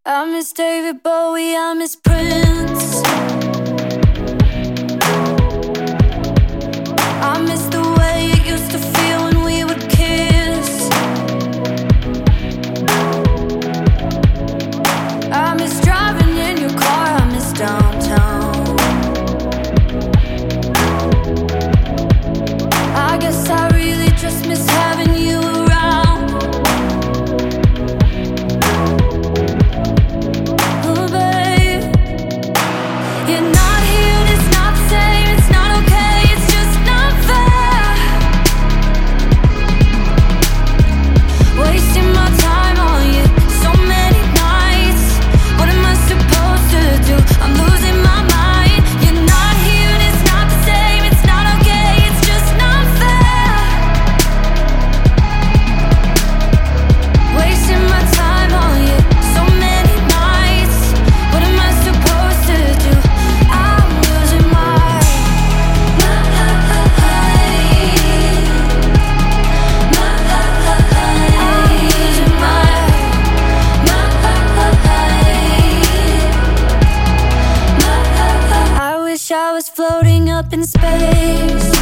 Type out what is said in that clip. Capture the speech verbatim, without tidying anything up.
I miss David Bowie, I miss Prince. I miss the way it used to feel when we would kiss. I miss driving in your car, I miss downtown. I guess I really just miss having you around. Oh babe, you're not here, it's not the same, it's not okay, it's just not fair. Wasting my time on you so many nights. What am I supposed to do? I'm losing my mind. You're not here, it's not the same, it's not okay, it's just not fair. Wasting my time on you so many nights. What am I supposed to do? I'm losing my mind. I wish I was floating up in space.